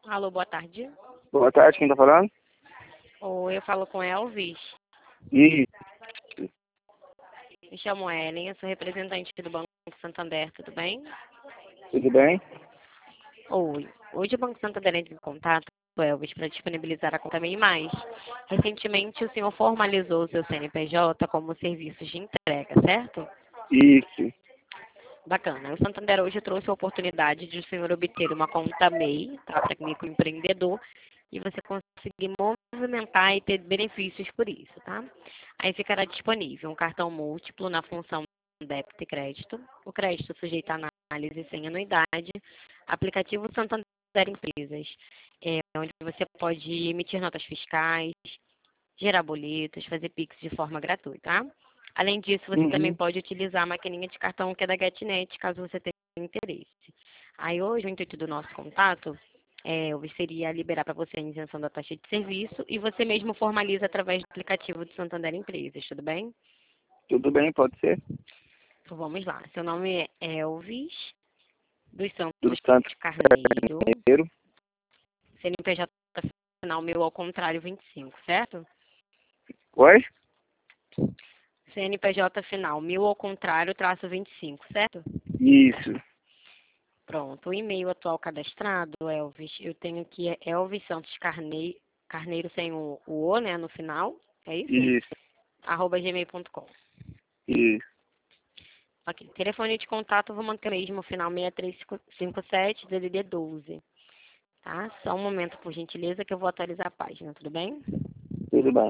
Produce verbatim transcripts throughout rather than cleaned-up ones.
Alô, boa tarde. Boa tarde, quem tá falando? Oi, eu falo com Elvis. Isso. Me chamo Ellen, eu sou representante do Banco Santander, tudo bem? Tudo bem? Oi. Hoje o Banco Santander entra em contato com o Elvis para disponibilizar a conta MEI Mais. Recentemente o senhor formalizou o seu C N P J como serviços de entrega, certo? Isso. Bacana. O Santander hoje trouxe a oportunidade de o senhor obter uma conta MEI, tá, para microempreendedor, e você conseguir movimentar e ter benefícios por isso, tá? Aí ficará disponível um cartão múltiplo na função débito e crédito, o crédito sujeito a análise sem anuidade, aplicativo Santander Empresas, é, onde você pode emitir notas fiscais, gerar boletos, fazer Pix de forma gratuita, tá? Além disso, você Uhum. também pode utilizar a maquininha de cartão que é da GetNet, caso você tenha interesse. Aí hoje, o intuito do nosso contato é, seria liberar para você a isenção da taxa de serviço e você mesmo formaliza através do aplicativo do Santander Empresas, tudo bem? Tudo bem, pode ser? Então vamos lá. Seu nome é Elvis dos Do Santos Santo Carneiro, Carneiro. C N P J final meu ao contrário vinte e cinco, certo? Oi? C N P J final mil ao contrário traço vinte e cinco, certo? Isso. Pronto. O e-mail atual cadastrado, Elvis, eu tenho aqui é Elvis Santos Carneiro, Carneiro sem o, o O, né, no final. É isso? Isso. Arroba gmail ponto com. Isso. Ok. Telefone de contato, vou manter mesmo, final seis três cinco sete, D D D doze. Tá? Só um momento, por gentileza, que eu vou atualizar a página, tudo bem? Tudo bem.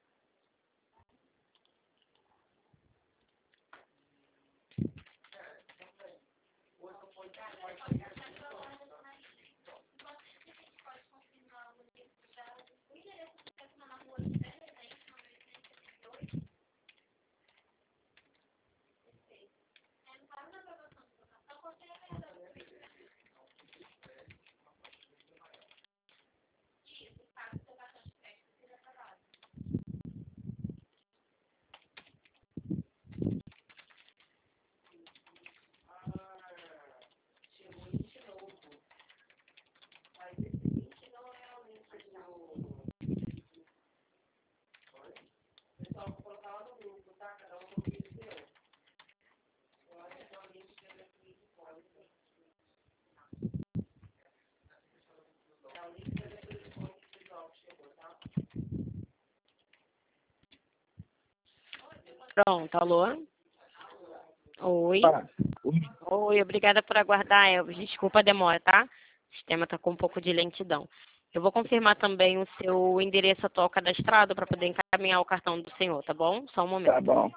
Pronto, alô? Oi? Ah, Oi, obrigada por aguardar, Elvis. Desculpa a demora, tá? O sistema está com um pouco de lentidão. Eu vou confirmar também o seu endereço atual cadastrado para poder encaminhar o cartão do senhor, tá bom? Só um tá momento. bom.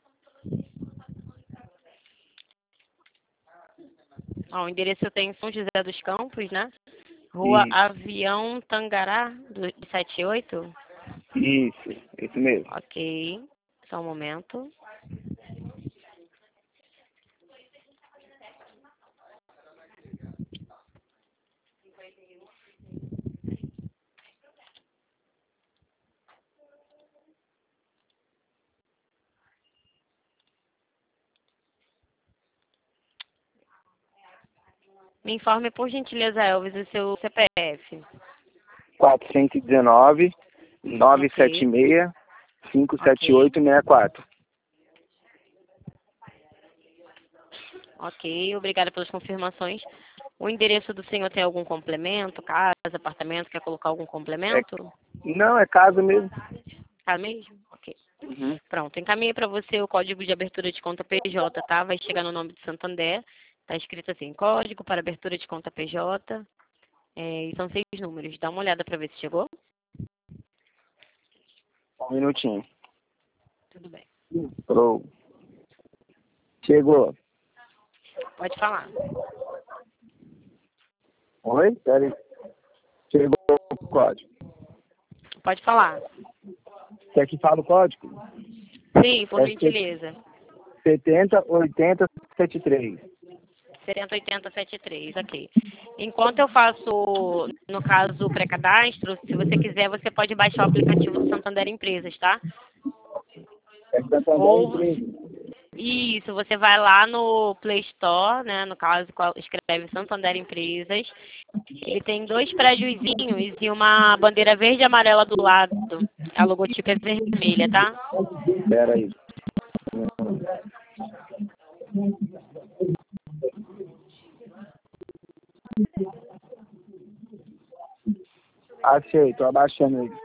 Ó, o endereço eu tenho em São José dos Campos, né? Rua Isso. Avião Tangará, do setenta e oito. Isso. Isso mesmo. Ok. Só um momento. Me informe, por gentileza, Elvis, o seu C P F. quatrocentos e dezenove, novecentos e setenta e seis, quinhentos e setenta e oito, sessenta e quatro. Ok, obrigada pelas confirmações. O endereço do senhor tem algum complemento? Casa, apartamento? Quer colocar algum complemento? Não, é casa mesmo. Tá mesmo? Ok. Uhum. Pronto, encaminhei para você o código de abertura de conta P J, tá? Vai chegar no nome de Santander. Tá escrito assim, código para abertura de conta P J. É, e são seis números. Dá uma olhada para ver se chegou. Um minutinho. Tudo bem. Pronto. Chegou. Pode falar. Oi? Peraí. Chegou o código. Pode falar. Quer que fale o código? Sim, por É gentileza. setenta, oitenta, setenta e três. setenta oitenta setenta e três, ok. Enquanto eu faço, no caso, o pré-cadastro, se você quiser, você pode baixar o aplicativo do Santander Empresas, tá? É Santander Ou, Empresa. Isso, você vai lá no Play Store, né? No caso, qual- escreve Santander Empresas. Ele tem dois prédiozinhos e uma bandeira verde e amarela do lado. A logotipo é vermelha, tá? Espera aí. Achei, tô abaixando ele.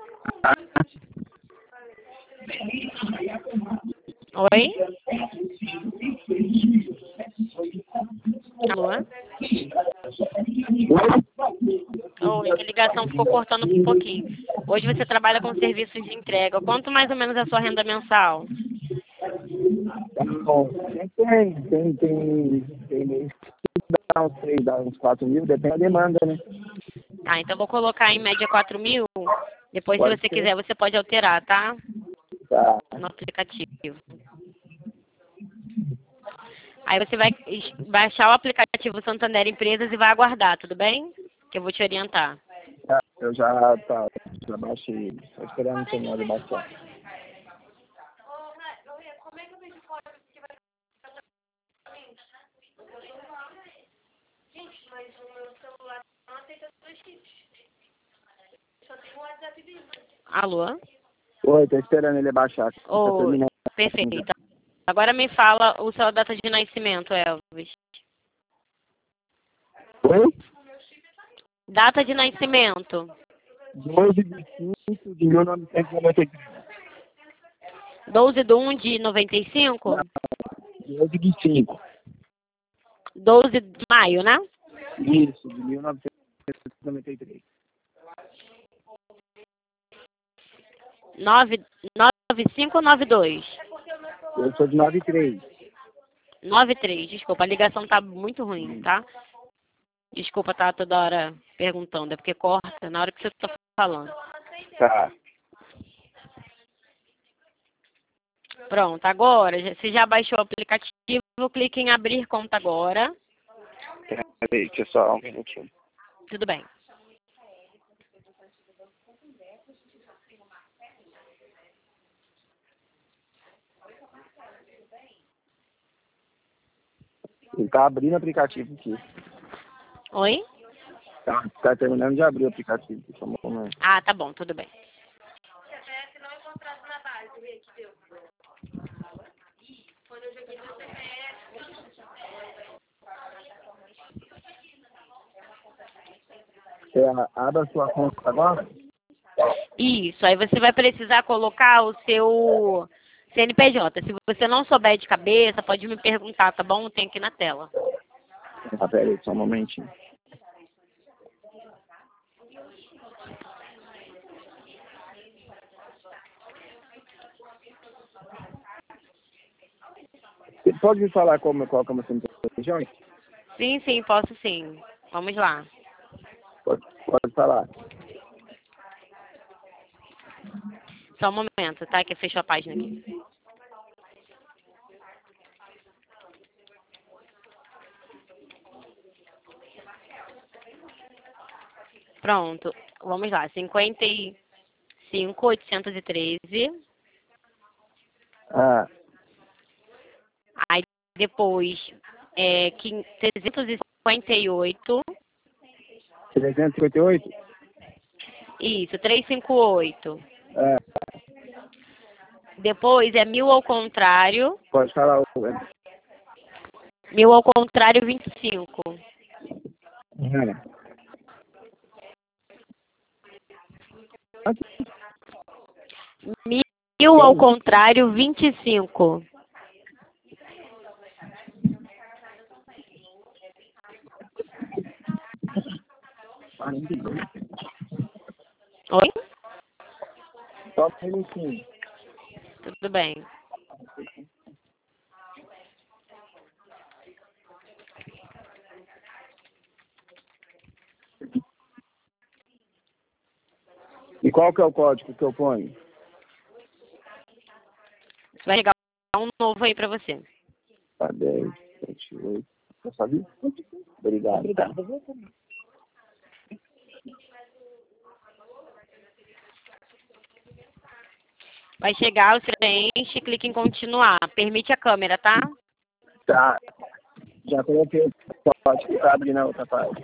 Oi? Alô? Oi, a ligação ficou cortando um pouquinho. Hoje você trabalha com serviços de entrega. Quanto mais ou menos é a sua renda mensal? Bom, tem, tem, tem, tem mês que dá uns três, dá uns quatro mil, depende da demanda, né? Tá, então vou colocar em média quatro mil. Depois, se Pode você ser. quiser, você pode alterar, tá? Tá. No aplicativo. Aí você vai es- baixar o aplicativo Santander Empresas e vai aguardar, tudo bem? Que eu vou te orientar. Tá, eu já, tá, já baixei ele. Tô esperando o senhor baixar. Alô? Oi, tô esperando ele baixar. Tá Oi, terminando. perfeito. Agora me fala o seu data de nascimento, Elvis. Oi? Data de nascimento. doze de cinco de mil novecentos e noventa e três. doze de um de noventa e cinco? doze de cinco. doze de maio, né? Isso, de mil novecentos e noventa e três. nove, nove cinco ou nove dois? Eu sou de noventa e três. nove três, desculpa, a ligação tá muito ruim, tá? Desculpa tá toda hora perguntando, é porque corta na hora que você tá falando. Tá. Pronto, agora, já- você já baixou o aplicativo, clique em abrir conta agora. Peraí, deixa eu só um minutinho. Tudo bem. Ele tá abrindo o aplicativo aqui. Oi? Tá, tá terminando de abrir o aplicativo. Só um momento. Ah, tá bom, tudo bem. Você abre a sua conta agora? Isso, aí você vai precisar colocar o seu C N P J. Se você não souber de cabeça, pode me perguntar, tá bom? Tem aqui na tela. Ah, peraí, só um momentinho. Você pode me falar como, qual que é o meu C N P J? Sim, sim, posso sim. Vamos lá. Pode, pode falar. Só um momento, tá? Que fechou a página aqui. Pronto. Vamos lá. cinquenta e cinco, oitocentos e treze. Ah, Aí depois é quin- trezentos e cinquenta e oito. trezentos e cinquenta e oito? Isso, trezentos e cinquenta e oito. Ah, Depois é mil ao contrário. pode falar. o- Mil ao contrário, vinte e cinco. Ah. Mil ao contrário, vinte e cinco. Oi? Só um minutinho. Tudo bem. E qual que é o código que eu ponho? Vai chegar um novo aí pra você. Tá, dez, sete, oito. Você sabia? Obrigado. Obrigado. Vai chegar, você preenche, clica em continuar. Permite a câmera, tá? Tá. Já coloquei o pacote para abrir na outra página.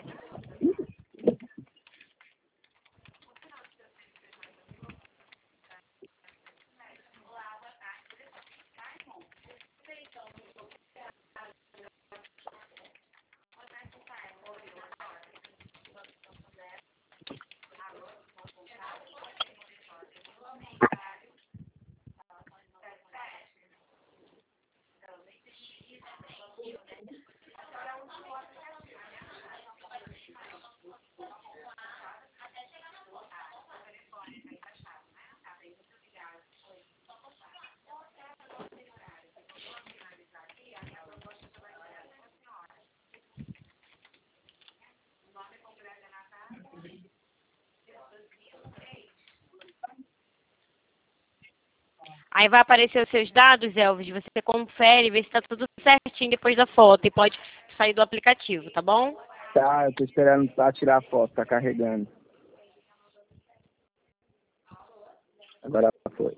Aí vai aparecer os seus dados, Elvis. Você confere, vê se está tudo certinho depois da foto. E pode sair do aplicativo, tá bom? Tá, eu tô esperando pra tirar a foto, tá carregando. Agora foi.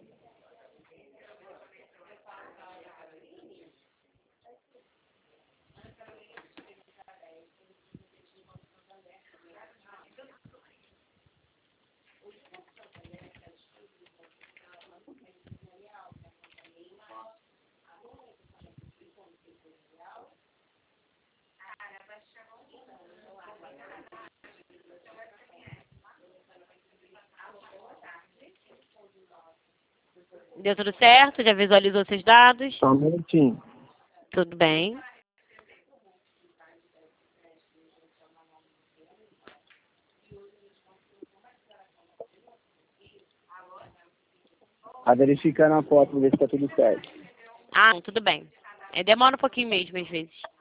Deu tudo certo? Já visualizou seus dados? Só um minutinho. Tudo bem. Tá verificando a foto pra ver se tá tudo certo. Ah, tudo bem. É, demora um pouquinho mesmo, às vezes.